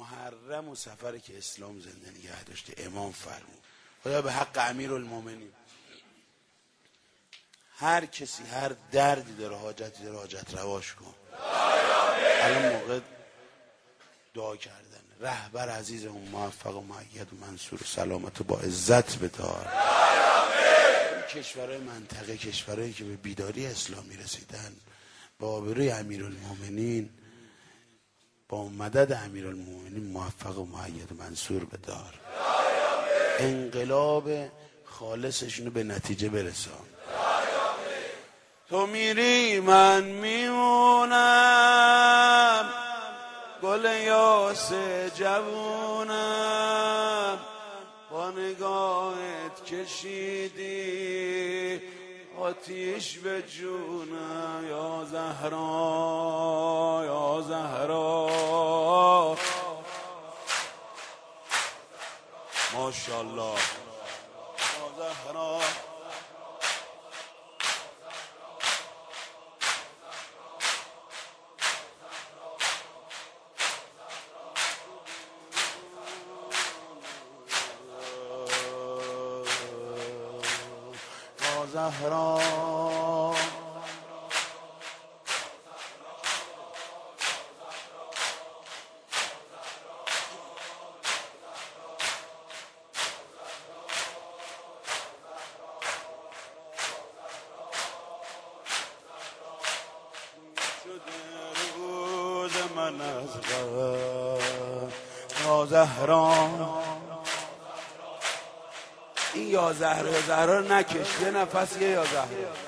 محرم و سفر که اسلام زنده نگه داشته. امام فرمود خدا به حق امیرالمومنین هر کسی هر دردی داره حاجتی داره حاجت رواش کن. الان موقع دعا کردن. رهبر عزیزمون موفق و مؤید و منصور سلامت و با عزت بدار. کشورهای منطقه کشورهایی که به بیداری اسلامی رسیدن با آبروی امیرالمومنین با مدد امیرالمومنین موفق و مؤید و منصور بدار. انقلاب خالصشونو به نتیجه برسان. تو میری من میمونم گل یاس جوونم با نگاهت کشیدی آتیش به جونم یا زهرا یا زهرا ماشاءالله یا زهرا زهرا شده روز من از غم یا زهرا. این یا زهرا یا زهرا رو نکش یه نفس یه یا زهرا